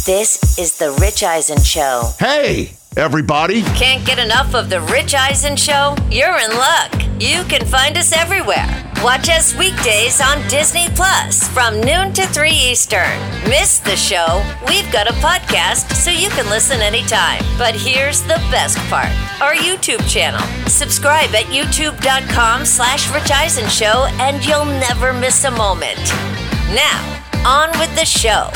This is The Rich Eisen Show. Hey, everybody. Can't get enough of The Rich Eisen Show? You're in luck. You can find us everywhere. Watch us weekdays on Disney Plus from noon to 3 Eastern. Miss the show? We've got a podcast so you can listen anytime. But here's the best part. Our YouTube channel. Subscribe at youtube.com/Rich Eisen Show and you'll never miss a moment. Now, on with the show.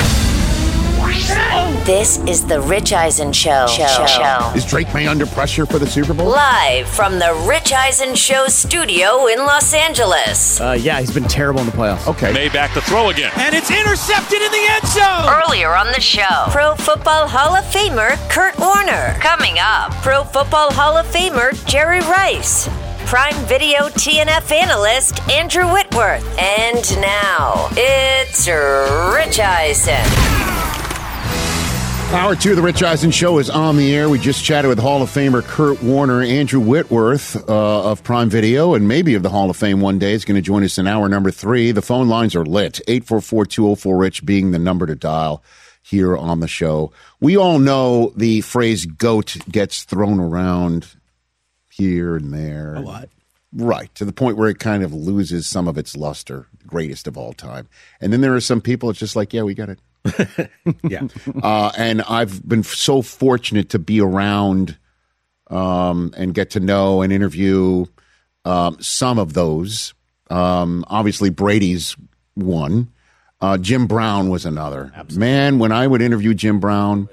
This is The Rich Eisen Show. Is Drake May under pressure for the Super Bowl? Live from the Rich Eisen Show studio in Los Angeles. Yeah, he's been terrible in the playoffs. Okay. May back to throw again. And it's intercepted in the end zone. Earlier on the show, Pro Football Hall of Famer Kurt Warner. Coming up, Pro Football Hall of Famer Jerry Rice. Prime Video TNF analyst Andrew Whitworth. And now, it's Rich Eisen. Hour 2 of the Rich Eisen Show is on the air. We just chatted with Hall of Famer Kurt Warner. Andrew Whitworth of Prime Video and maybe of the Hall of Fame one day is going to join us in hour number 3. The phone lines are lit. 844-204-RICH being the number to dial here on the show. We all know the phrase GOAT gets thrown around here and there. A lot. Right, to the point where it kind of loses some of its luster, greatest of all time. And then there are some people, it's just like, yeah, we got it. Yeah. And I've been so fortunate to be around and get to know and interview some of those. Obviously, Brady's one. Jim Brown was another. Absolutely. Man, when I would interview Jim Brown,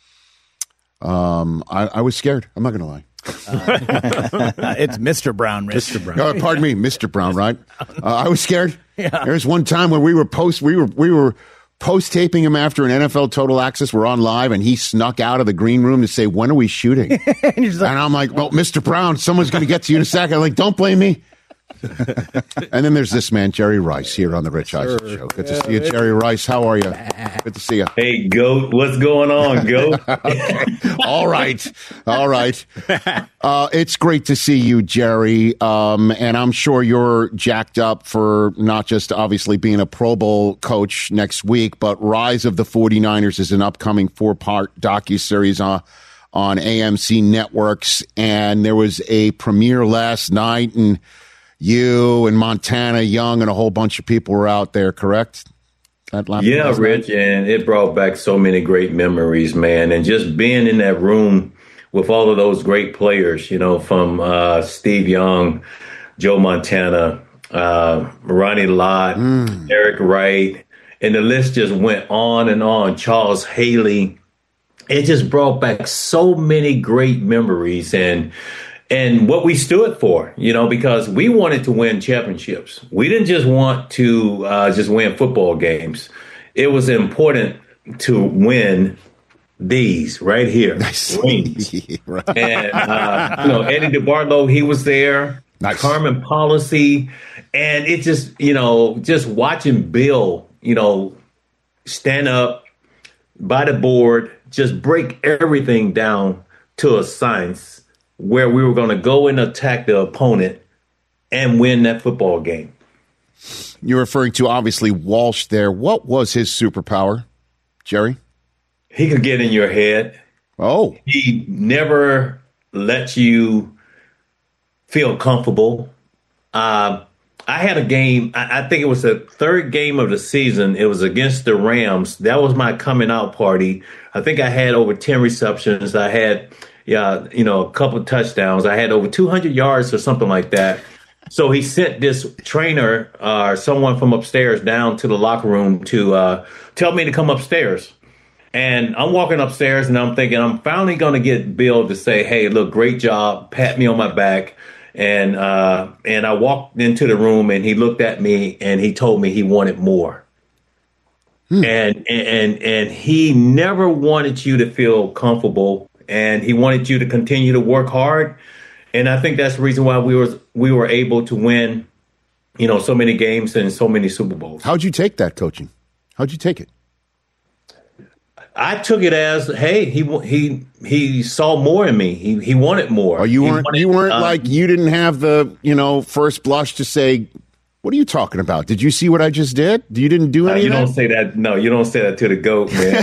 I was scared. I'm not going to lie. It's Mr. Brown, Rich. Mr. Brown. Pardon me, Mr. Brown, right? I was scared. Yeah. There's one time when we were post-taping him after an NFL Total Access. We're on live, and he snuck out of the green room to say, when are we shooting? And I'm like, well, Mr. Brown, someone's going to get to you in a second. I'm like, don't blame me. And then there's this man, Jerry Rice, here on the Rich Eisen Show. Good to see you, Jerry Rice. How are you? Good to see you. Hey, GOAT. What's going on, GOAT? Okay. All right. It's great to see you, Jerry. And I'm sure you're jacked up for not just obviously being a Pro Bowl coach next week, but Rise of the 49ers is an upcoming 4-part docuseries on AMC Networks. And there was a premiere last night, and you and Montana Young and a whole bunch of people were out there, correct? Yeah, Rich, and it brought back so many great memories, man. And just being in that room with all of those great players, you know, from Steve Young, Joe Montana, Ronnie Lott, Eric Wright, and the list just went on and on. Charles Haley. It just brought back so many great memories and what we stood for, you know, because we wanted to win championships. We didn't just want to just win football games. It was important to win these right here. Nice. Rings. Right. And, Eddie DeBartolo, he was there. Nice. Carmen Policy. And it just, just watching Bill, stand up by the board, just break everything down to a science, where we were going to go and attack the opponent and win that football game. You're referring to, obviously, Walsh there. What was his superpower, Jerry? He could get in your head. Oh. He never let you feel comfortable. I had a game, I think it was the third game of the season. It was against the Rams. That was my coming out party. I think I had over 10 receptions. I had a couple of touchdowns. I had over 200 yards or something like that. So he sent this trainer or someone from upstairs down to the locker room to tell me to come upstairs. And I'm walking upstairs and I'm thinking I'm finally going to get Bill to say, hey, look, great job. Pat me on my back. And I walked into the room and he looked at me and he told me he wanted more. And he never wanted you to feel comfortable. And he wanted you to continue to work hard. And I think that's the reason why we were able to win, so many games and so many Super Bowls. How'd you take that coaching? How'd you take it? I took it as, hey, he saw more in me. He wanted more. Oh, you weren't like, you didn't have the, first blush to say, What are you talking about? Did you see what I just did? You didn't do anything? You don't say that. No, you don't say that to the GOAT, man.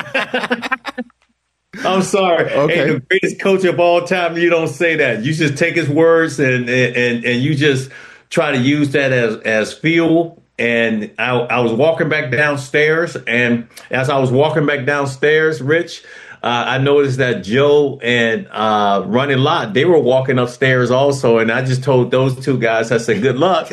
I'm sorry. Okay. Hey, the greatest coach of all time, you don't say that. You just take his words and you just try to use that as fuel. And I was walking back downstairs, and as I was walking back downstairs, Rich, I noticed that Joe and Ronnie Lott, they were walking upstairs also, and I just told those two guys, I said, good luck.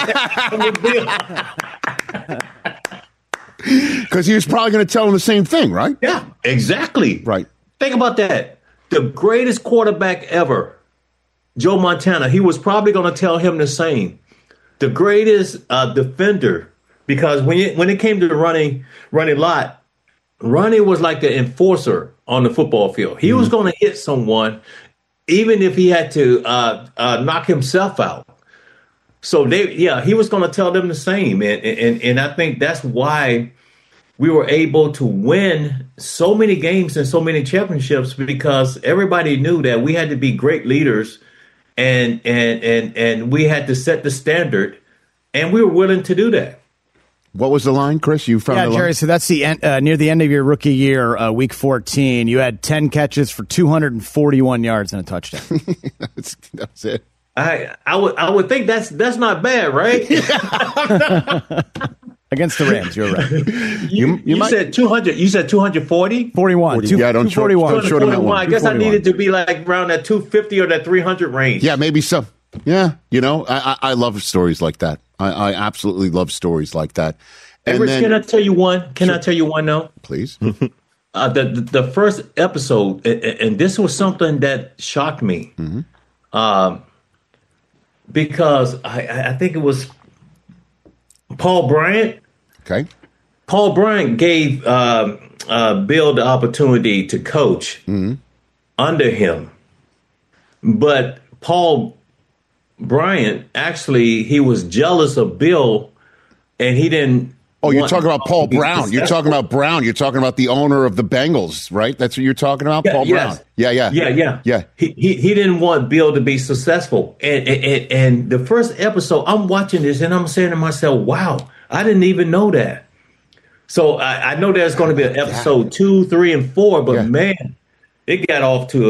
Because he was probably going to tell them the same thing, right? Yeah, exactly. Right. Think about that. The greatest quarterback ever, Joe Montana, he was probably going to tell him the same. The greatest defender, because when it came to Ronnie Lott, Ronnie was like the enforcer on the football field. He was going to hit someone, even if he had to knock himself out. So he was going to tell them the same, and I think that's why we were able to win so many games and so many championships, because everybody knew that we had to be great leaders, and we had to set the standard, and we were willing to do that. What was the line, Chris? You found the line? Jerry, so that's the end, near the end of your rookie year, week 14. You had 10 catches for 241 yards and a touchdown. That's it. I would think that's not bad, right? Against the Rams, you're right. You said 200. You said 240? 41. Yeah, don't short him that one. I guess I needed to be like around that 250 or that 300 range. Yeah, maybe so. Yeah, I love stories like that. I absolutely love stories like that. And Rich, can I tell you one? I tell you one now? Please. The first episode, and this was something that shocked me. Because I think it was Paul Bryant. Okay. Paul Bryant gave Bill the opportunity to coach under him. But Paul Bryant, actually, he was jealous of Bill, and he didn't. Oh, you're talking about Paul Brown. You're talking about Brown. You're talking about the owner of the Bengals, right? That's what you're talking about, Paul Brown. Yeah. He didn't want Bill to be successful, and the first episode, I'm watching this, and I'm saying to myself, "Wow, I didn't even know that." So I know there's going to be an episode 2, 3, and 4, but man, it got off to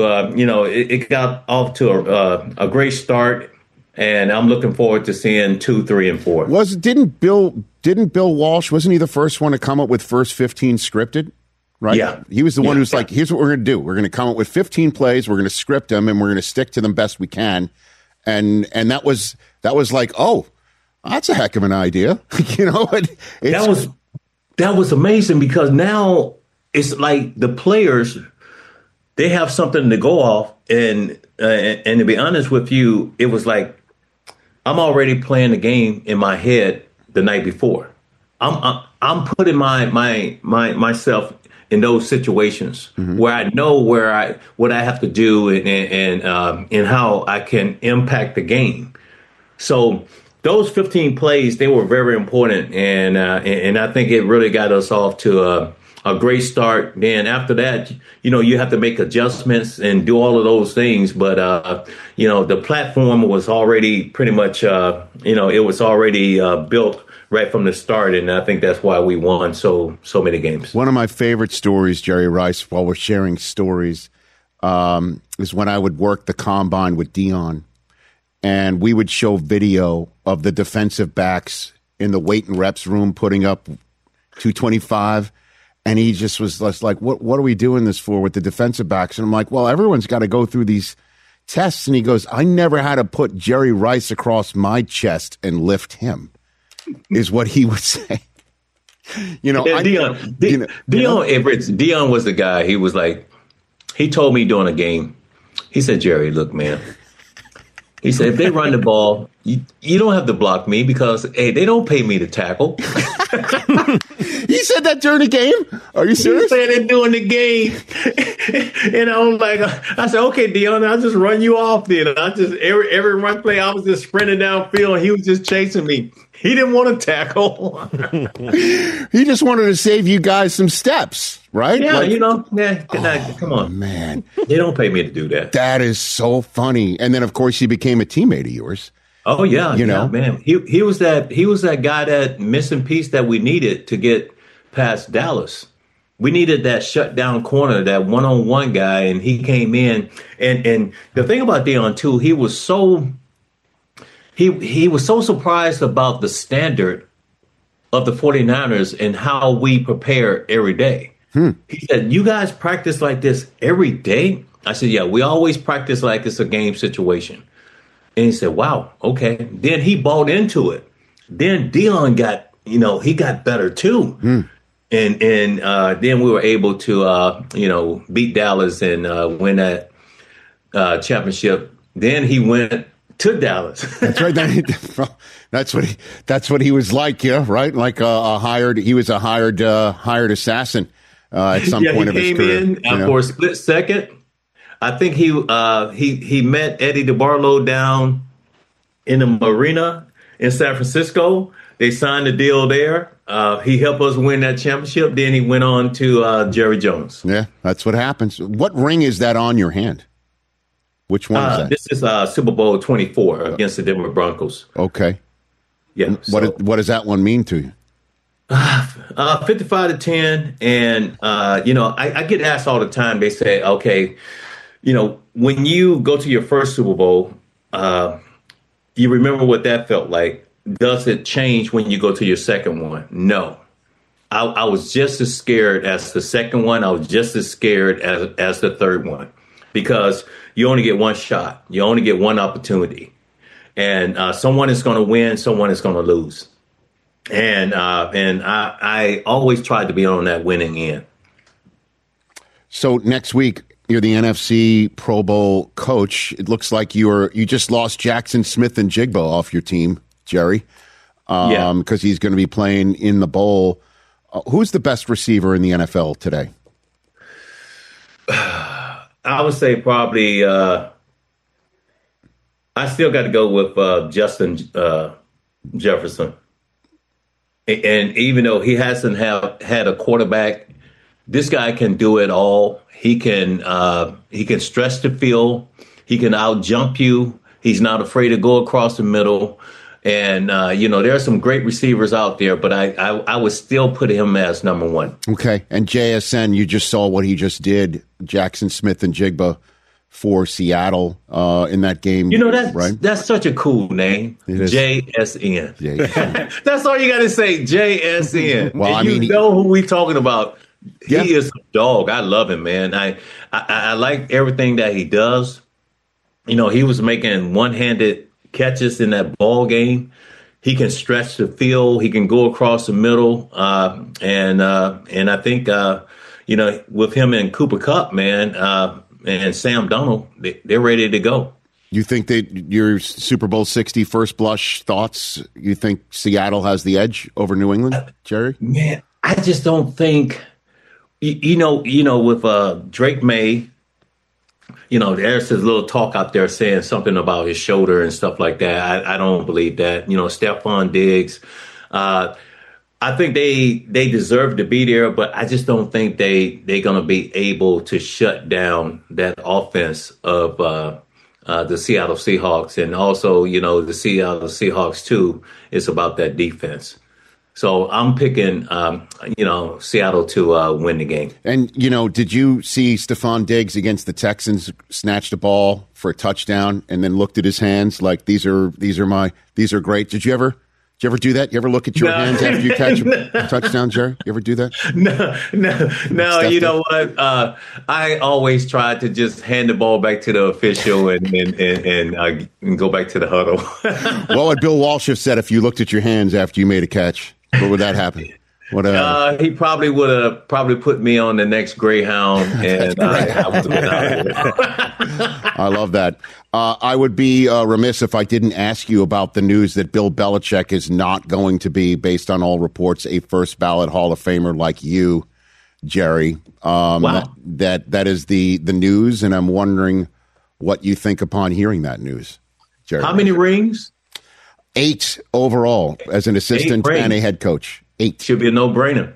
a great start. And I'm looking forward to seeing 2, 3, and 4. Didn't Bill Walsh, wasn't he the first one to come up with first 15 scripted? Right? Yeah. He was the one who's like, here's what we're going to do. We're going to come up with 15 plays. We're going to script them, and we're going to stick to them best we can. And that was like, oh, that's a heck of an idea. That was amazing, because now it's like the players, they have something to go off, and to be honest with you, it was like I'm already playing the game in my head the night before. I'm putting myself in those situations where I know what I have to do and how I can impact the game. So those 15 plays, they were very important, and I think it really got us off to a great start. Then after that, you have to make adjustments and do all of those things. But, the platform was already pretty much, it was already built right from the start. And I think that's why we won so many games. One of my favorite stories, Jerry Rice, while we're sharing stories, is when I would work the combine with Dion, and we would show video of the defensive backs in the weight and reps room putting up 225. And he just was like, what are we doing this for with the defensive backs? And I'm like, well, everyone's got to go through these tests. And he goes, I never had to put Jerry Rice across my chest and lift him, is what he would say. Dion was the guy. He was like, he told me during a game, he said, Jerry, look, man. He said, if they run the ball, you don't have to block me, because, hey, they don't pay me to tackle. He said that during the game? Are you serious? He said it during the game. And I was like, I said, okay, Dion, I'll just run you off then. Every run play, I was just sprinting downfield, and he was just chasing me. He didn't want to tackle. He just wanted to save you guys some steps, right? Yeah, come on. Man. They don't pay me to do that. That is so funny. And then, of course, he became a teammate of yours. Oh yeah, You know? man. He was that guy, that missing piece that we needed to get past Dallas. We needed that shutdown corner, that one-on-one guy, and he came in. And the thing about Deion too, he was so surprised about the standard of the 49ers and how we prepare every day. He said, "You guys practice like this every day?" I said, "Yeah, we always practice like it's a game situation." And he said, "Wow, okay." Then he bought into it. Then Deion got, he got better too. And then we were able to, beat Dallas and win that championship. Then he went to Dallas. That's right. That's what he was like, yeah, right? Like he was a hired assassin at some point of his career. He came in for a split second. I think he met Eddie DeBarlo down in the marina in San Francisco. They signed a deal there. He helped us win that championship. Then he went on to Jerry Jones. Yeah, that's what happens. What ring is that on your hand? Which one is that? This is Super Bowl 24 against the Denver Broncos. Okay. Yeah. What does that one mean to you? 55-10. And, I get asked all the time. They say, okay, when you go to your first Super Bowl, you remember what that felt like. Does it change when you go to your second one? No. I was just as scared as the second one. I was just as scared as the third one, because you only get one shot. You only get one opportunity. And someone is going to win. Someone is going to lose. And I always tried to be on that winning end. So next week, you're the NFC Pro Bowl coach. It looks like you just lost Jackson Smith-Njigba off your team, Jerry, because he's going to be playing in the bowl. Who's the best receiver in the NFL today? I would say probably I still got to go with Justin Jefferson. And even though he hasn't had a quarterback, this guy can do it all. He can stretch the field. He can out jump you. He's not afraid to go across the middle. And, there are some great receivers out there, but I would still put him as number one. Okay. And JSN, you just saw what he just did, Jackson Smith-Njigba for Seattle in that game. That's such a cool name, JSN. That's all you got to say, JSN. Well, you know who we talking about. Yeah. He is a dog. I love him, man. I like everything that he does. He was making one-handed catches in that ball game. He can stretch the field. He can go across the middle. And I think, with him and Cooper Kupp, man, and Sam Darnold, they're ready to go. You think that your Super Bowl 60 first blush thoughts, you think Seattle has the edge over New England, Jerry? Man, I just don't think, with Drake May, there's this little talk out there saying something about his shoulder and stuff like that. I don't believe that. Stephon Diggs, I think they deserve to be there, but I just don't think they're going to be able to shut down that offense of the Seattle Seahawks. And also, the Seattle Seahawks, too, is about that defense. So I'm picking, Seattle to win the game. And, did you see Stephon Diggs against the Texans snatch the ball for a touchdown and then looked at his hands like these are great? Did you ever do that? You ever look at your hands after you catch a touchdown, Jerry? You ever do that? No. You know what? I always try to just hand the ball back to the official and go back to the huddle. What would Bill Walsh have said if you looked at your hands after you made a catch? What would that happen? He probably would have put me on the next Greyhound, and I would have been out of here. I love that. I would be remiss if I didn't ask you about the news that Bill Belichick is not going to be, based on all reports, a first ballot Hall of Famer like you, Jerry. Wow. That is the news, and I'm wondering what you think upon hearing that news, Jerry. How many rings? 8 overall as an assistant and a head coach. 8 should be a no-brainer.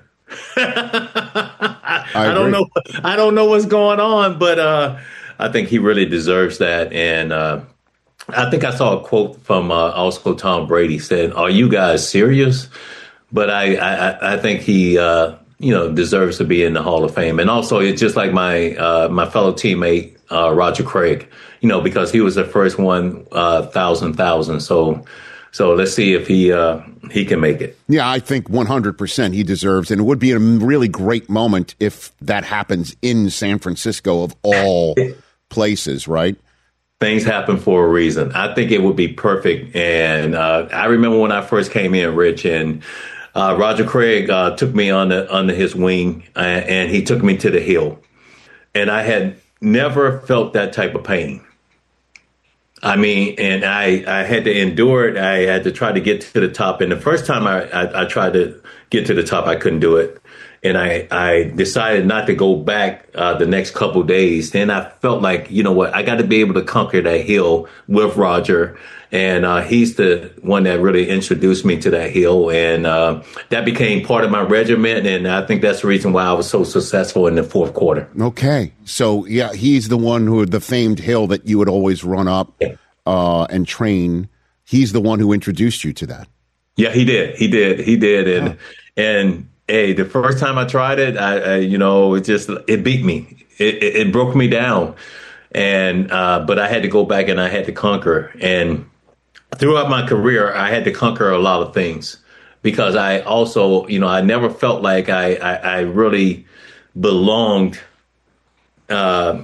I don't know what's going on, but I think he really deserves that. And I think I saw a quote from also Tom Brady said, "Are you guys serious?" But I think he deserves to be in the Hall of Fame, and also it's just like my fellow teammate Roger Craig, because he was the first one 1,000. So let's see if he can make it. Yeah, I think 100% he deserves, and it would be a really great moment if that happens in San Francisco of all places, right? Things happen for a reason. I think it would be perfect. And I remember when I first came in, Rich, and Roger Craig took me under his wing, and he took me to the hill. And I had never felt that type of pain. I mean, and I had to endure it. I had to try to get to the top. And the first time I tried to get to the top, I couldn't do it. And I decided not to go back the next couple days. Then I felt like, you know what, I got to be able to conquer that hill with Roger. And he's the one that really introduced me to that hill. And that became part of my regiment. And I think that's the reason why I was so successful in the fourth quarter. Okay. So, yeah, he's the one the famed hill that you would always run up and train. He's the one who introduced you to that. Yeah, he did. And hey, the first time I tried it, it beat me. It broke me down. And but I had to go back and I had to conquer. And throughout my career, I had to conquer a lot of things because I also, I never felt like I really belonged in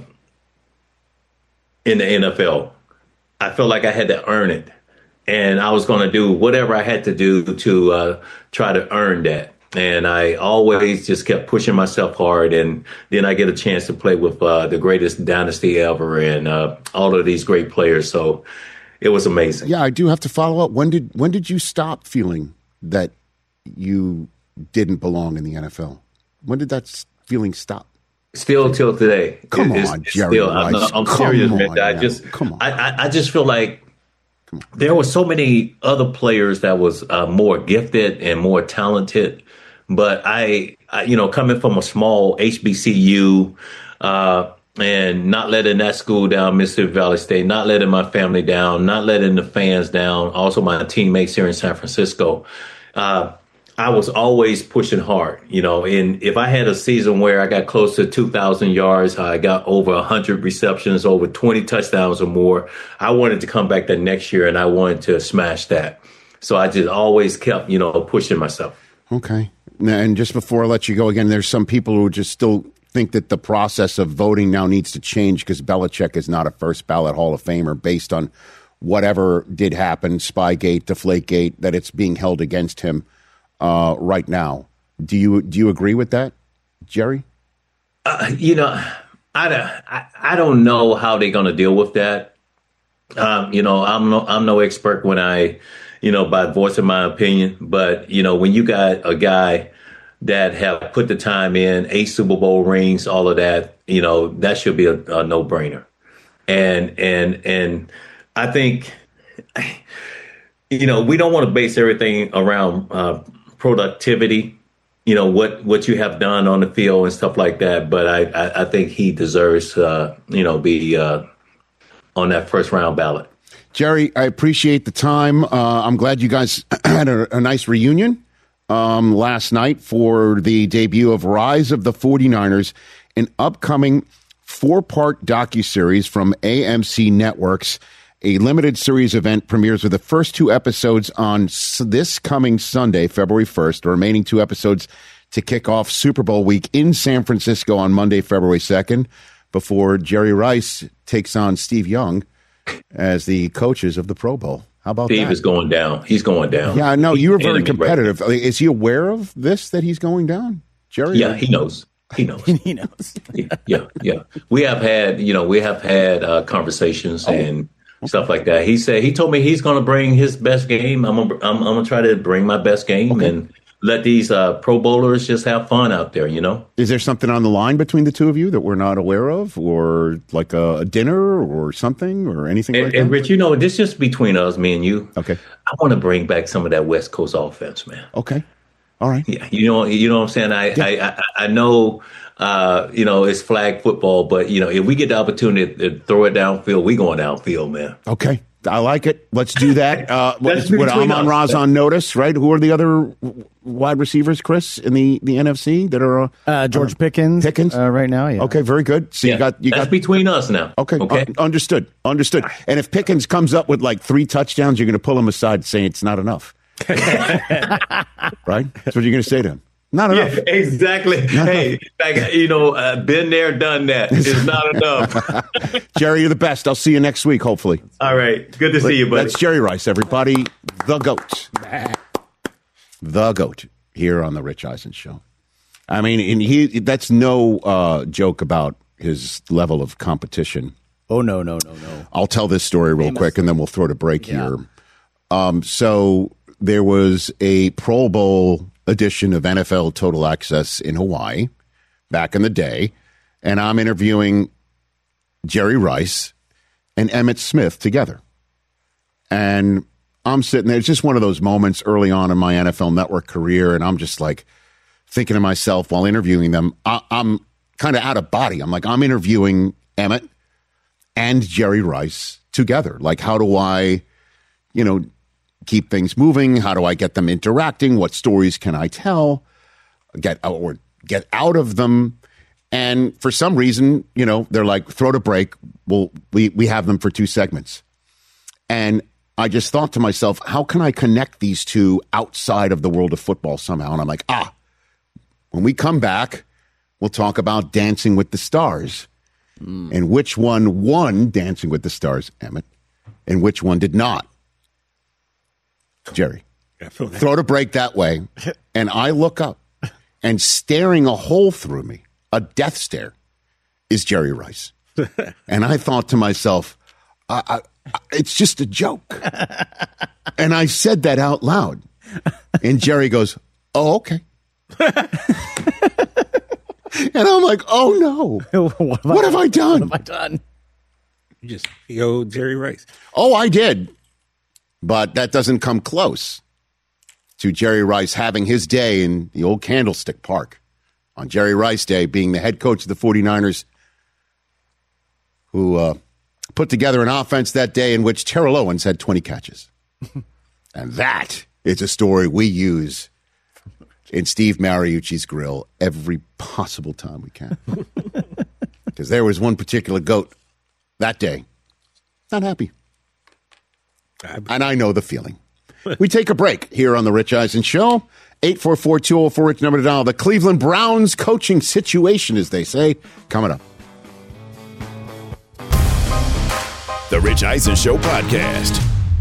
the NFL. I felt like I had to earn it. And I was going to do whatever I had to do to try to earn that. And I always just kept pushing myself hard. And then I get a chance to play with the greatest dynasty ever and all of these great players. So it was amazing. Yeah, I do have to follow up. When did you stop feeling that you didn't belong in the NFL? When did that feeling stop? Still till today. Come on, Jerry Rice. I'm serious, man. I just feel like there were so many other players that was more gifted and more talented. But I coming from a small HBCU and not letting that school down, Mississippi Valley State, not letting my family down, not letting the fans down, also my teammates here in San Francisco, I was always pushing hard, and if I had a season where I got close to 2,000 yards, I got over 100 receptions, over 20 touchdowns or more, I wanted to come back that next year and I wanted to smash that. So I just always kept, pushing myself. Okay. And just before I let you go again, there's some people who just still think that the process of voting now needs to change because Belichick is not a first ballot Hall of Famer based on whatever did happen, Spygate, Deflategate, that it's being held against him. Right now, do you agree with that, Jerry? I don't know how they're going to deal with that. I'm no expert when I, by voicing my opinion, but when you got a guy that have put the time in, 8 Super Bowl rings, all of that, that should be a no brainer. And I think, we don't want to base everything around productivity, what you have done on the field and stuff like that. But I think he deserves, be on that first round ballot. Jerry, I appreciate the time. I'm glad you guys had a nice reunion last night for the debut of Rise of the 49ers, an upcoming 4-part docuseries from AMC Networks. A limited series event premieres with the first 2 episodes on this coming Sunday, February 1st. The remaining 2 episodes to kick off Super Bowl week in San Francisco on Monday, February 2nd, before Jerry Rice takes on Steve Young as the coaches of the Pro Bowl. How about Steve that? is going down. He's going down. Yeah, I know. You were very competitive. Right. Is he aware of this, that he's going down, Jerry? Yeah, he knows. He knows. He knows. Yeah. We have had conversations and stuff like that. He told me he's going to bring his best game. I'm gonna try to bring my best game and let these Pro Bowlers just have fun out there. Is there something on the line between the two of you that we're not aware of, or like a dinner or something or anything like that? And Rich, this is just between us, me and you. Okay. I want to bring back some of that West Coast offense, man. Okay. All right. Yeah. You know what I'm saying? I know. It's flag football, but if we get the opportunity to throw it downfield, we going downfield, man. Okay. I like it. Let's do that. That's With between Amon-Ra us. on notice, right? Who are the other wide receivers, Chris, in the NFC that are George Pickens. Right now, yeah. Okay, very good. So you got that's between us now. Okay. Understood. And if Pickens comes up with like 3 touchdowns, you're going to pull him aside and say it's not enough. Right? That's what you're going to say to him. Not enough. Yeah, exactly. Hey, been there, done that. It's not enough. Jerry, you're the best. I'll see you next week, hopefully. All right. Good to see you, buddy. That's Jerry Rice, everybody. The GOAT. The GOAT here on The Rich Eisen Show. I mean, and that's no joke about his level of competition. Oh, no. I'll tell this story real quick, and then we'll throw to break here. So there was a Pro Bowl edition of NFL Total Access in Hawaii back in the day, and I'm interviewing Jerry Rice and Emmitt Smith together. And I'm sitting there. It's just one of those moments early on in my NFL Network career, and I'm just like thinking to myself while interviewing them, I'm kind of out of body. I'm like, I'm interviewing Emmitt and Jerry Rice together. Like, how do I, keep things moving? How do I get them interacting? What stories can I tell? Get out of them? And for some reason, they're like, throw to break. Well, we have them for 2 segments. And I just thought to myself, how can I connect these two outside of the world of football somehow? And I'm like, when we come back, we'll talk about Dancing with the Stars. And which one won Dancing with the Stars, Emmitt, and which one did not. Jerry, throw to break that way. And I look up, and staring a hole through me, a death stare, is Jerry Rice. And I thought to myself, it's just a joke. And I said that out loud. And Jerry goes, oh, okay. And I'm like, oh, no. What have I done? You just PO'd Jerry Rice. Oh, I did. But that doesn't come close to Jerry Rice having his day in the old Candlestick Park on Jerry Rice Day, being the head coach of the 49ers, who put together an offense that day in which Terrell Owens had 20 catches. And that is a story we use in Steve Mariucci's grill every possible time we can. Because there was one particular GOAT that day, not happy. And I know the feeling. We take a break here on The Rich Eisen Show. 844-204-RICH, number to dial. The Cleveland Browns coaching situation, as they say, coming up. The Rich Eisen Show podcast.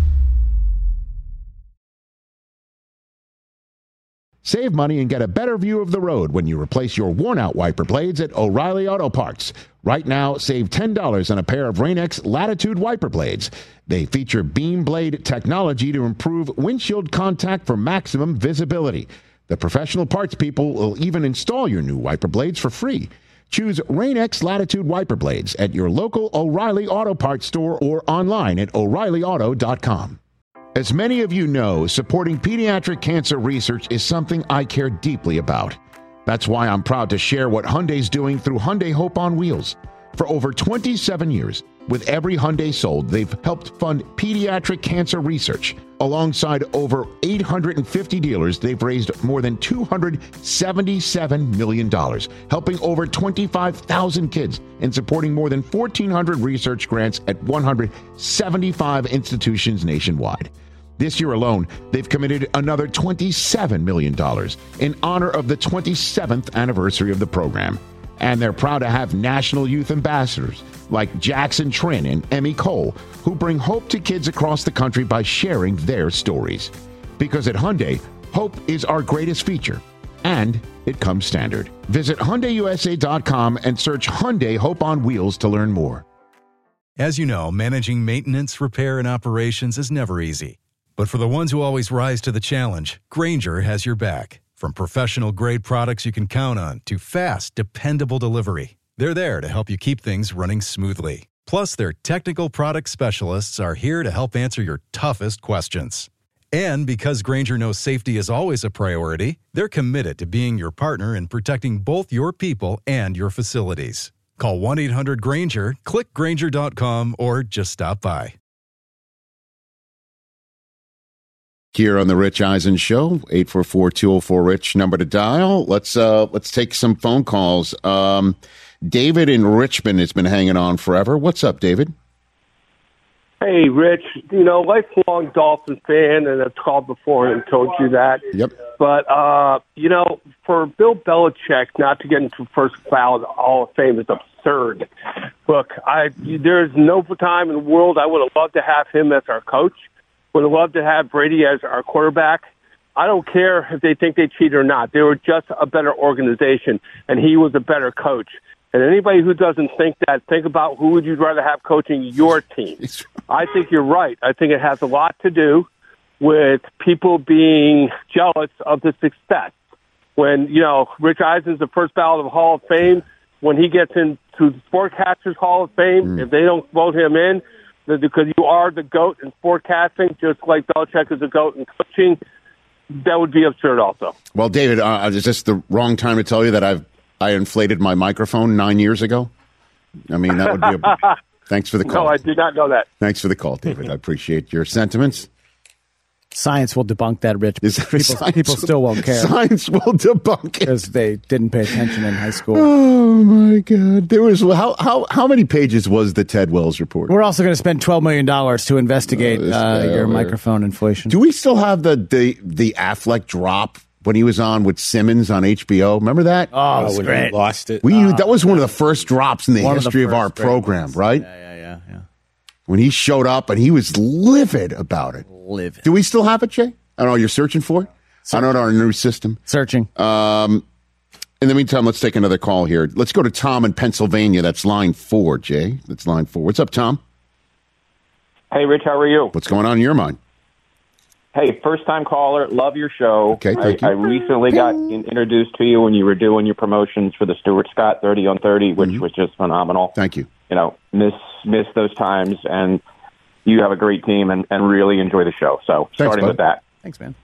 Save money and get a better view of the road when you replace your worn-out wiper blades at O'Reilly Auto Parts. Right now, save $10 on a pair of Rain-X Latitude wiper blades. They feature beam blade technology to improve windshield contact for maximum visibility. The professional parts people will even install your new wiper blades for free. Choose Rain-X Latitude wiper blades at your local O'Reilly Auto Parts store or online at O'ReillyAuto.com. As many of you know, supporting pediatric cancer research is something I care deeply about. That's why I'm proud to share what Hyundai's doing through Hyundai Hope on Wheels. For over 27 years, with every Hyundai sold, they've helped fund pediatric cancer research. Alongside over 850 dealers, they've raised more than $277 million, helping over 25,000 kids and supporting more than 1,400 research grants at 175 institutions nationwide. This year alone, they've committed another $27 million in honor of the 27th anniversary of the program. And they're proud to have national youth ambassadors like Jackson Trin and Emmy Cole, who bring hope to kids across the country by sharing their stories. Because at Hyundai, hope is our greatest feature, and it comes standard. Visit HyundaiUSA.com and search Hyundai Hope on Wheels to learn more. As you know, managing maintenance, repair, and operations is never easy. But for the ones who always rise to the challenge, Grainger has your back. From professional-grade products you can count on to fast, dependable delivery, they're there to help you keep things running smoothly. Plus, their technical product specialists are here to help answer your toughest questions. And because Grainger knows safety is always a priority, they're committed to being your partner in protecting both your people and your facilities. Call 1-800-GRAINGER, click Grainger.com, or just stop by. here on the Rich Eisen Show. 844-204-RICH, number to dial. Let's take some phone calls. David in Richmond has been hanging on forever. What's up, David? Hey, Rich. Lifelong Dolphin fan, and I've called before and told you that. Yep. But, for Bill Belichick not to get into first ballot Hall of Fame is absurd. Look, there's no time in the world I would have loved to have him as our coach. Would have loved to have Brady as our quarterback. I don't care if they think they cheated or not. They were just a better organization, and he was a better coach. And anybody who doesn't think that, think about who would you rather have coaching your team. I think you're right. I think it has a lot to do with people being jealous of the success. When, Rich Eisen's the first ballot of the Hall of Fame, when he gets into the Sportcasters Hall of Fame, if they don't vote him in, because you are the GOAT in forecasting, just like Belichick is the GOAT in coaching, that would be absurd also. Well, David, is this the wrong time to tell you that I inflated my microphone 9 years ago? I mean, that would be thanks for the call. No, I did not know that. Thanks for the call, David. I appreciate your sentiments. Science will debunk that, Rich. People still won't care. Science will debunk it. Because they didn't pay attention in high school. Oh, my God. There was how many pages was the Ted Wells report? We're also going to spend $12 million to investigate your microphone inflation. Do we still have the Affleck drop when he was on with Simmons on HBO? Remember that? Oh, it was when great. he lost it. That was one of the first drops in the history of our program, right? Yeah. When he showed up and he was livid about it. Livid. Do we still have it, Jay? I don't know. You're searching for it? I don't know our new system. Searching. In the meantime, let's take another call here. Let's go to Tom in Pennsylvania. That's line 4, Jay. That's line 4. What's up, Tom? Hey, Rich, how are you? What's going on in your mind? Hey, first-time caller. Love your show. Okay, thank you. I recently got introduced to you when you were doing your promotions for the Stuart Scott 30 on 30, which was just phenomenal. Thank you. Miss those times, and you have a great team and really enjoy the show. So Thanks, starting bud. with that. Thanks, man.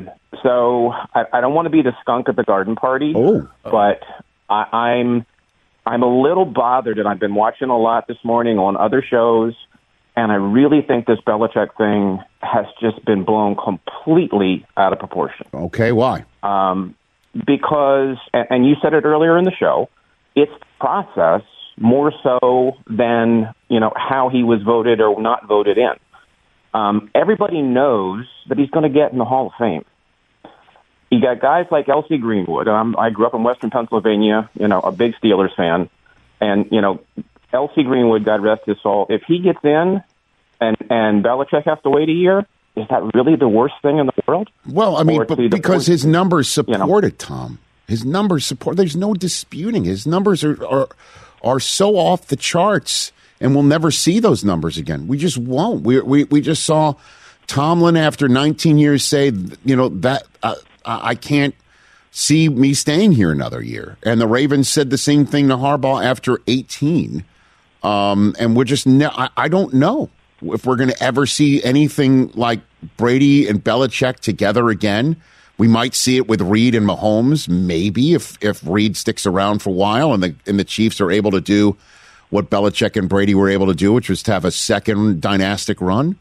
So I don't want to be the skunk at the garden party, but I'm a little bothered, and I've been watching a lot this morning on other shows, and I really think this Belichick thing has just been blown completely out of proportion. Okay, why? Because, and you said it earlier in the show, it's the process more so than, how he was voted or not voted in. Everybody knows that he's going to get in the Hall of Fame. You got guys like L.C. Greenwood. I grew up in Western Pennsylvania, a big Steelers fan. And, L.C. Greenwood, God rest his soul, if he gets in and Belichick has to wait a year, is that really the worst thing in the world? Well, I mean, because his numbers support it, Tom. His numbers support. There's no disputing. His numbers are so off the charts, and we'll never see those numbers again. We just won't. We just saw Tomlin after 19 years say, that I can't see me staying here another year. And the Ravens said the same thing to Harbaugh after 18. And we're just I don't know if we're going to ever see anything like Brady and Belichick together again. We might see it with Reed and Mahomes, maybe if Reed sticks around for a while and the Chiefs are able to do what Belichick and Brady were able to do, which was to have a second dynastic run.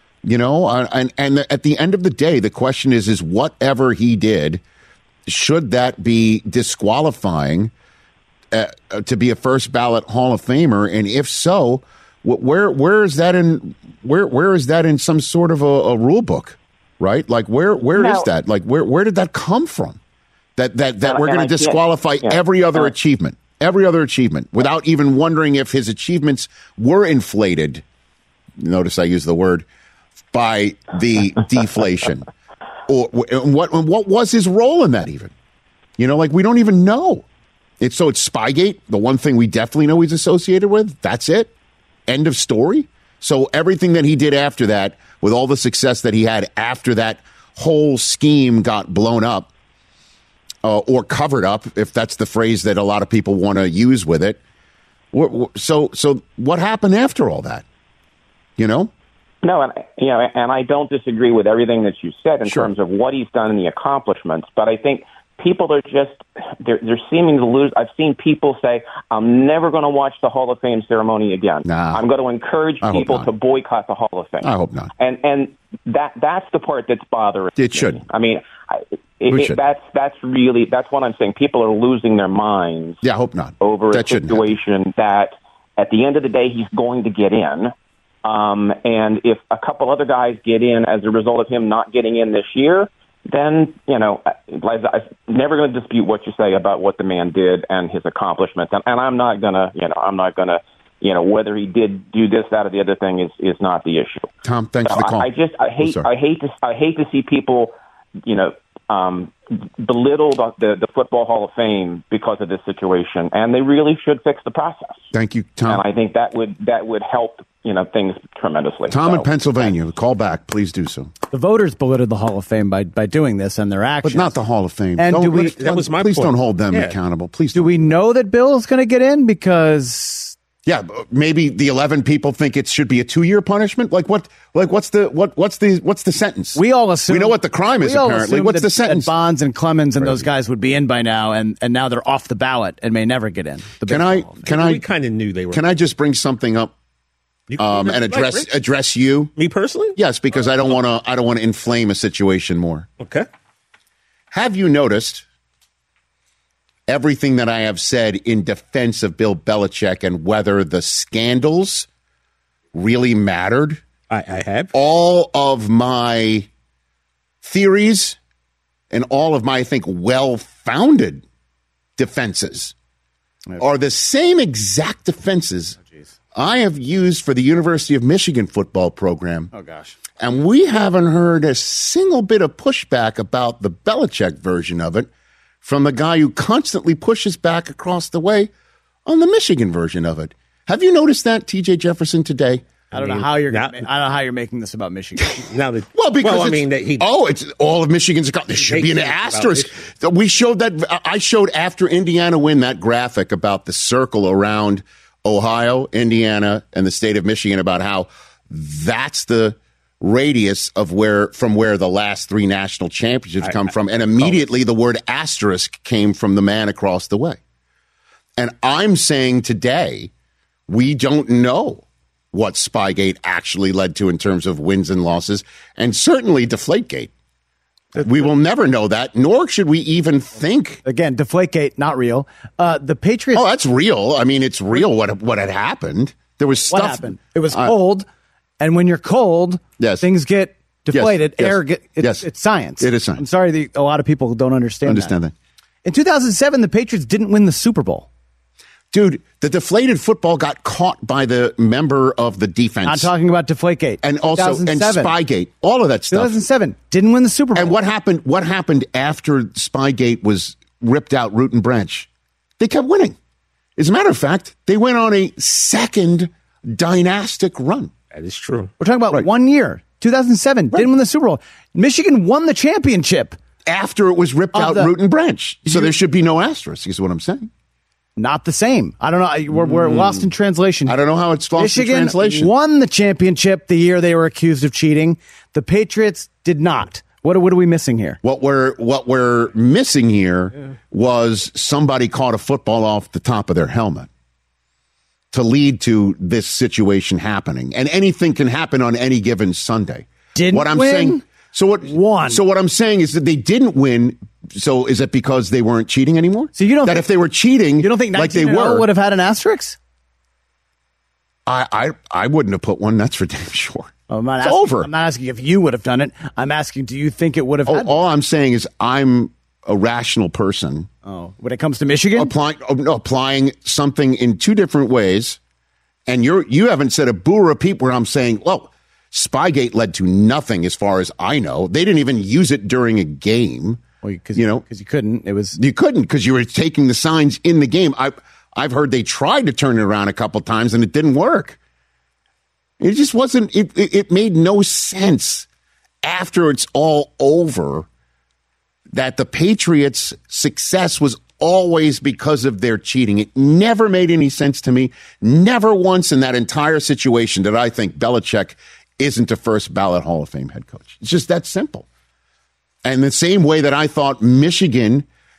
And at the end of the day, the question is whatever he did, should that be disqualifying to be a first ballot Hall of Famer? And if so, where is that in where is that in some sort of a rule book? Right? Like where is that? Like where did that come from? That we're going to disqualify every other achievement without even wondering if his achievements were inflated. Notice I use the word by the deflation. Or what was his role in that even? We don't even know. It's Spygate, the one thing we definitely know he's associated with. That's it. End of story. So everything that he did after that, with all the success that he had after that whole scheme got blown up or covered up, if that's the phrase that a lot of people want to use with it. So what happened after all that? No, and I don't disagree with everything that you said in terms of what he's done and the accomplishments, but I think people are just they're seeming to lose. I've seen people say, "I'm never going to watch the Hall of Fame ceremony again. Nah, I'm going to encourage people to boycott the Hall of Fame." I hope not. And that's the part that's bothering me. It should. I mean, that's what I'm saying. People are losing their minds. Yeah, I hope not. Over a situation that, at the end of the day, he's going to get in. And if a couple other guys get in as a result of him not getting in this year, then, I'm never going to dispute what you say about what the man did and his accomplishments. And I'm not going to, whether he did do this, that, or the other thing is not the issue. Tom, thanks for the call. I hate to see people, belittle the Football Hall of Fame because of this situation, and they really should fix the process. Thank you, Tom. And I think that would help things tremendously. Tom in Pennsylvania, call back. Please do so. The voters belittled the Hall of Fame by doing this and their actions. But not the Hall of Fame. And that was my please point. Don't hold them accountable. Please. Do we know that Bill's going to get in? Because maybe the 11 people think it should be a 2-year punishment. What's the sentence? We all assume we know what the crime is. Apparently, what's the sentence? And Bonds and Clemens and those guys would be in by now, and now they're off the ballot and may never get in. We kind of knew they were. Can I just bring something up? And address you? Me personally? Yes, because I don't want to inflame a situation more. Okay. Have you noticed everything that I have said in defense of Bill Belichick and whether the scandals really mattered? I have. All of my theories and all of my, I think, well-founded defenses are the same exact defenses I have used for the University of Michigan football program. Oh, gosh. And we haven't heard a single bit of pushback about the Belichick version of it from the guy who constantly pushes back across the way on the Michigan version of it. Have you noticed that, T.J. Jefferson, today? I don't know how you're making this about Michigan. It's all of Michigan's. There should be an asterisk. We showed that. I showed after Indiana win that graphic about the circle around Ohio, Indiana, and the state of Michigan about how that's the radius of from where the last 3 national championships come from. And immediately the word asterisk came from the man across the way. And I'm saying today, we don't know what Spygate actually led to in terms of wins and losses, and certainly Deflategate. We will never know that, nor should we even think. Again, Deflategate, not real. The Patriots. Oh, that's real. I mean, it's real what had happened. There was stuff. What happened? It was cold, and when you're cold, things get deflated. It's science. It is science. I'm sorry, a lot of people don't understand that. In 2007, the Patriots didn't win the Super Bowl. Dude, the deflated football got caught by the member of the defense. I'm talking about Deflategate. And also, and Spygate. All of that stuff. 2007. Didn't win the Super Bowl. And what happened after Spygate was ripped out root and branch? They kept winning. As a matter of fact, they went on a second dynastic run. That is true. We're talking about 1 year. 2007. Didn't win the Super Bowl. Michigan won the championship. After it was ripped out root and branch. So there should be no asterisk, is what I'm saying. Not the same. I don't know. We're lost in translation. I don't know how it's lost in translation. Michigan won the championship the year they were accused of cheating. The Patriots did not. What are we missing here? What we're missing here was somebody caught a football off the top of their helmet to lead to this situation happening. And anything can happen on any given Sunday. Didn't win? Won. So what I'm saying is that they didn't win. So is it because they weren't cheating anymore? So you don't if they were cheating, you don't think like they were, would have had an asterisk? I wouldn't have put one. That's for damn sure. It's over. I'm not asking if you would have done it. I'm asking, do you think it would have? All I'm saying is I'm a rational person. Oh, when it comes to Michigan, applying something in 2 different ways, and you haven't said a boo or a peep where I'm saying, well, Spygate led to nothing as far as I know. They didn't even use it during a game. Well, because you couldn't. You couldn't because you were taking the signs in the game. I've heard they tried to turn it around a couple times and it didn't work. It just wasn't. It made no sense after it's all over that the Patriots' success was always because of their cheating. It never made any sense to me. Never once in that entire situation did I think Belichick isn't a first ballot Hall of Fame head coach. It's just that simple. And the same way that I thought Michigan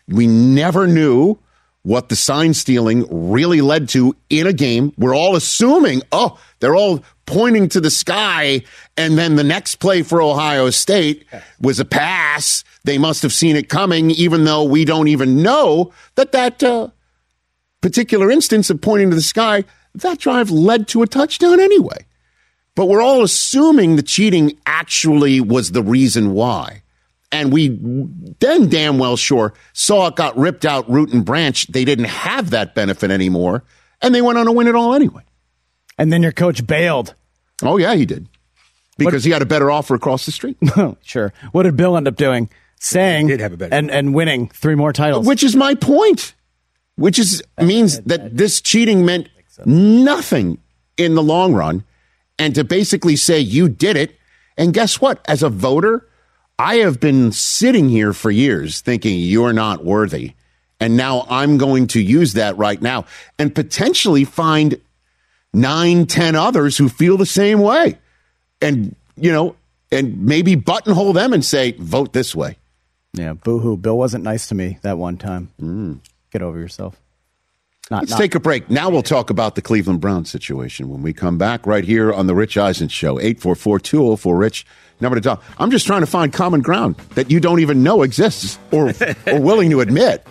We never knew what the sign stealing really led to in a game. We're all assuming, they're all pointing to the sky, and then the next play for Ohio State was a pass. They must have seen it coming, even though we don't even know that particular instance of pointing to the sky, that drive led to a touchdown anyway. But we're all assuming the cheating actually was the reason why. And we then damn well sure saw it got ripped out root and branch. They didn't have that benefit anymore, and they went on to win it all anyway. And then your coach bailed. Oh, yeah, he did. Because he had a better offer across the street. Sure. What did Bill end up doing? Saying did have a better and winning 3 more titles. Which is my point. Means that this cheating meant nothing in the long run. And to basically say you did it. And guess what? As a voter, I have been sitting here for years thinking you're not worthy. And now I'm going to use that right now and potentially find 9-10 others who feel the same way. And, and maybe buttonhole them and say, vote this way. Yeah, boo-hoo. Bill wasn't nice to me that one time. Get over yourself. Let's take a break. Now we'll talk about the Cleveland Browns situation when we come back right here on the Rich Eisen Show. 844-204-RICH. Number to dial. I'm just trying to find common ground that you don't even know exists or willing to admit.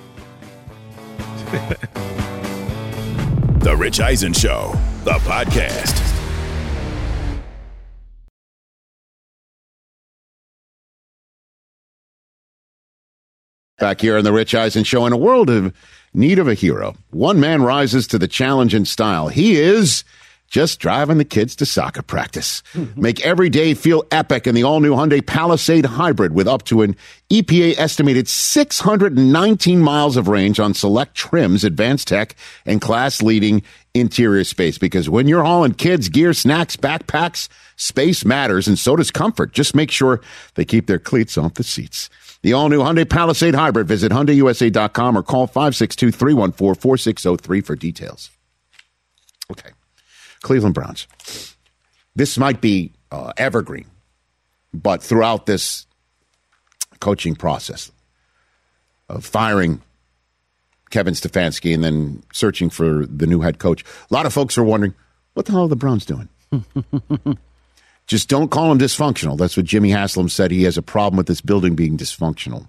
The Rich Eisen Show, the podcast. Back here on the Rich Eisen Show, in a world of need of a hero, one man rises to the challenge in style. He is just driving the kids to soccer practice. Make every day feel epic in the all-new Hyundai Palisade Hybrid with up to an EPA-estimated 619 miles of range on select trims, advanced tech, and class-leading interior space. Because when you're hauling kids, gear, snacks, backpacks, space matters, and so does comfort. Just make sure they keep their cleats off the seats. The all-new Hyundai Palisade Hybrid. Visit HyundaiUSA.com or call 562-314-4603 for details. Okay. Cleveland Browns. This might be evergreen, but throughout this coaching process of firing Kevin Stefanski and then searching for the new head coach, a lot of folks are wondering, what the hell are the Browns doing? Just don't call them dysfunctional. That's what Jimmy Haslam said. He has a problem with this building being dysfunctional.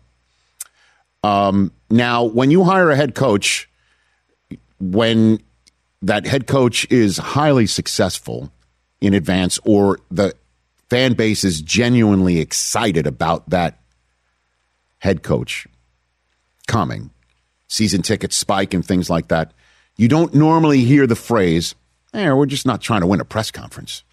Now, when you hire a head coach, when that head coach is highly successful in advance or the fan base is genuinely excited about that head coach coming, season tickets spike and things like that, you don't normally hear the phrase, we're just not trying to win a press conference.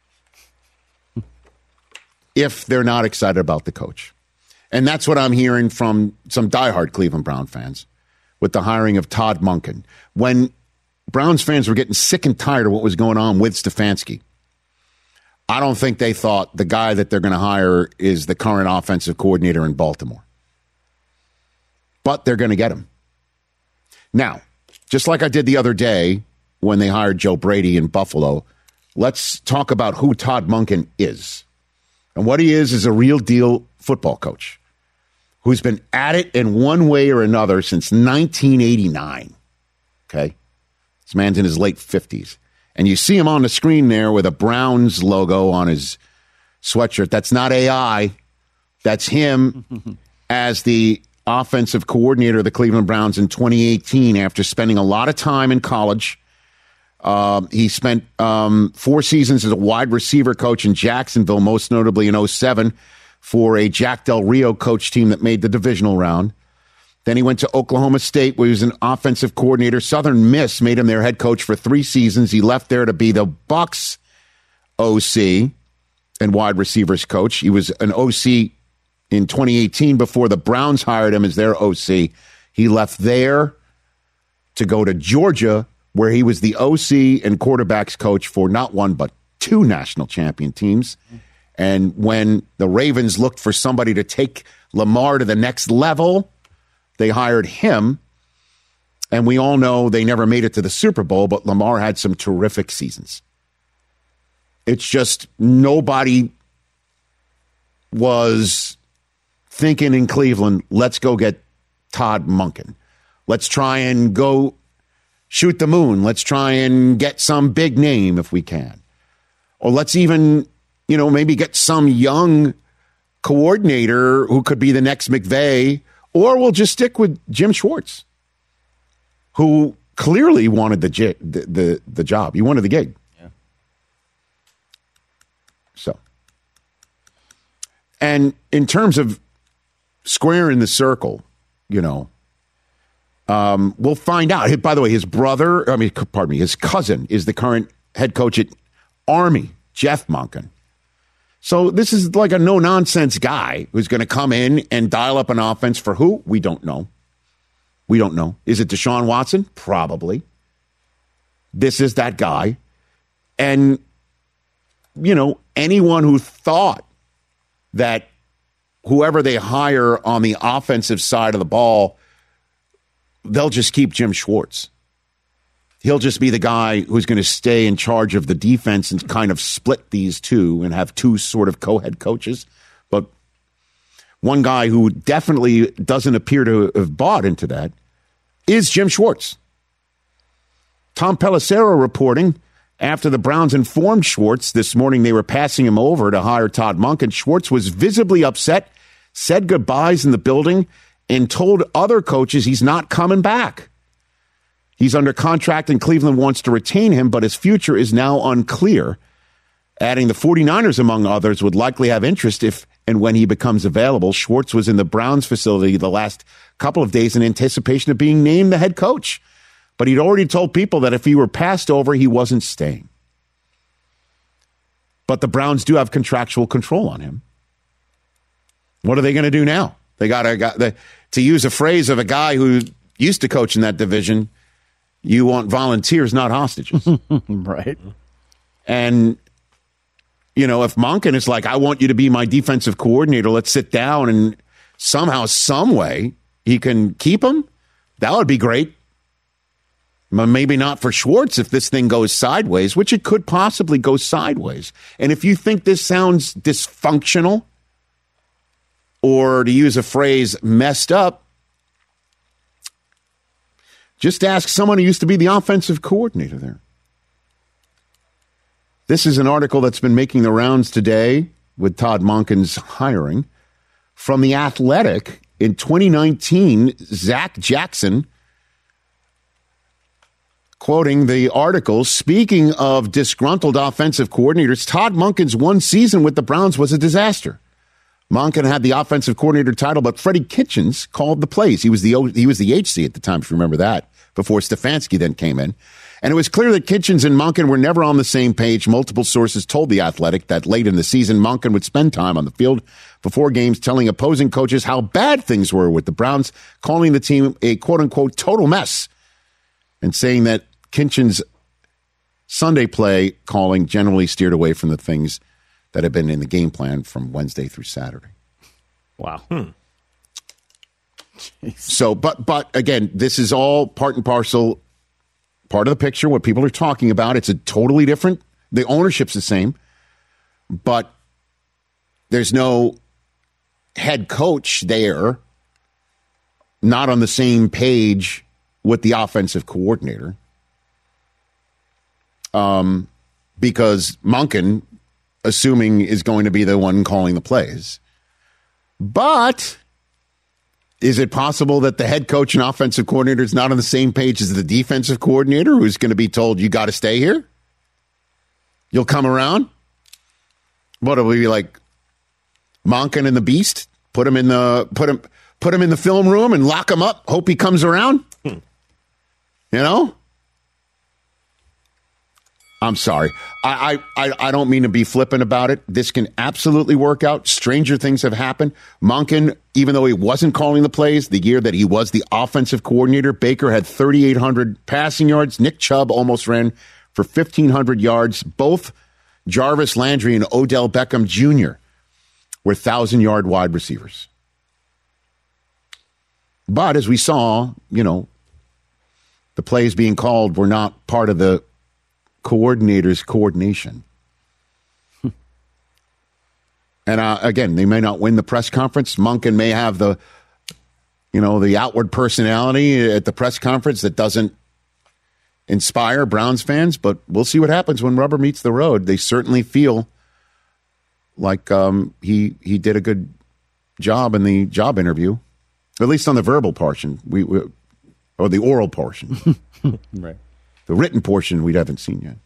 If they're not excited about the coach. And that's what I'm hearing from some diehard Cleveland Brown fans with the hiring of Todd Monken. When Browns fans were getting sick and tired of what was going on with Stefanski, I don't think they thought the guy that they're going to hire is the current offensive coordinator in Baltimore. But they're going to get him. Now, just like I did the other day when they hired Joe Brady in Buffalo, let's talk about who Todd Monken is. And what he is a real deal football coach who's been at it in one way or another since 1989. Okay? This man's in his late 50s. And you see him on the screen there with a Browns logo on his sweatshirt. That's not AI. That's him as the offensive coordinator of the Cleveland Browns in 2018 after spending a lot of time in college. He spent 4 seasons as a wide receiver coach in Jacksonville, most notably in 2007 for a Jack Del Rio coach team that made the divisional round. Then he went to Oklahoma State, where he was an offensive coordinator. Southern Miss made him their head coach for 3 seasons. He left there to be the Bucs OC and wide receivers coach. He was an OC in 2018 before the Browns hired him as their OC. He left there to go to Georgia, where he was the OC and quarterbacks coach for not 1 but 2 national champion teams. And when the Ravens looked for somebody to take Lamar to the next level, they hired him. And we all know they never made it to the Super Bowl, but Lamar had some terrific seasons. It's just nobody was thinking in Cleveland, let's go get Todd Monken. Let's try and go shoot the moon. Let's try and get some big name if we can. Or let's even, maybe get some young coordinator who could be the next McVay. Or we'll just stick with Jim Schwartz, who clearly wanted the job. He wanted the gig. Yeah. So. And in terms of squaring the circle, we'll find out. By the way, his cousin is the current head coach at Army, Jeff Monken. So this is like a no-nonsense guy who's going to come in and dial up an offense for who? We don't know. Is it Deshaun Watson? Probably. This is that guy. And, anyone who thought that whoever they hire on the offensive side of the ball, they'll just keep Jim Schwartz. He'll just be the guy who's going to stay in charge of the defense and kind of split these two and have two sort of co-head coaches. But one guy who definitely doesn't appear to have bought into that is Jim Schwartz. Tom Pelissero reporting after the Browns informed Schwartz this morning they were passing him over to hire Todd Monken. Schwartz was visibly upset, said goodbyes in the building, and told other coaches he's not coming back. He's under contract and Cleveland wants to retain him, but his future is now unclear. Adding the 49ers, among others, would likely have interest if and when he becomes available. Schwartz was in the Browns facility the last couple of days in anticipation of being named the head coach. But he'd already told people that if he were passed over, he wasn't staying. But the Browns do have contractual control on him. What are they going to do now? They got to use a phrase of a guy who used to coach in that division. You want volunteers, not hostages. Right. And, if Monken is like, I want you to be my defensive coordinator, let's sit down and somehow, some way, he can keep him, that would be great. Maybe not for Schwartz if this thing goes sideways, which it could possibly go sideways. And if you think this sounds dysfunctional, or to use a phrase, messed up, just ask someone who used to be the offensive coordinator there. This is an article that's been making the rounds today with Todd Monken's hiring. From The Athletic, in 2019, Zach Jackson, quoting the article, speaking of disgruntled offensive coordinators, Todd Monken's one season with the Browns was a disaster. Monken had the offensive coordinator title, but Freddie Kitchens called the plays. He was the HC at the time, if you remember that, before Stefanski then came in. And it was clear that Kitchens and Monken were never on the same page. Multiple sources told The Athletic that late in the season, Monken would spend time on the field before games telling opposing coaches how bad things were with the Browns, calling the team a quote-unquote total mess, and saying that Kitchens' Sunday play calling generally steered away from the things that had been in the game plan from Wednesday through Saturday. Wow. So, but again, this is all part and parcel, part of the picture, what people are talking about. It's a totally different, the ownership's the same, but there's no head coach there, not on the same page with the offensive coordinator. Because Monken, assuming, is going to be the one calling the plays. But is it possible that the head coach and offensive coordinator is not on the same page as the defensive coordinator, who's going to be told, you got to stay here? You'll come around? What, will we be like Monken and the Beast? Put him in the film room and lock him up, hope he comes around? I'm sorry. I don't mean to be flippant about it. This can absolutely work out. Stranger things have happened. Monken, even though he wasn't calling the plays, the year that he was the offensive coordinator, Baker had 3,800 passing yards. Nick Chubb almost ran for 1,500 yards. Both Jarvis Landry and Odell Beckham Jr. were 1,000-yard wide receivers. But as we saw, the plays being called were not part of the coordinator's coordination. And again, they may not win the press conference. Monken may have the the outward personality at the press conference that doesn't inspire Browns fans, but we'll see what happens when rubber meets the road. They certainly feel like he did a good job in the job interview, at least on the verbal portion, or the oral portion. Right. The written portion we haven't seen yet.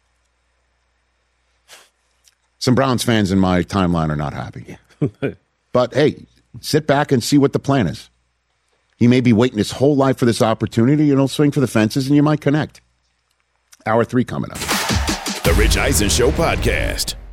Some Browns fans in my timeline are not happy. But, hey, sit back and see what the plan is. He may be waiting his whole life for this opportunity, and he'll swing for the fences, and you might connect. Hour 3 coming up. The Rich Eisen Show podcast.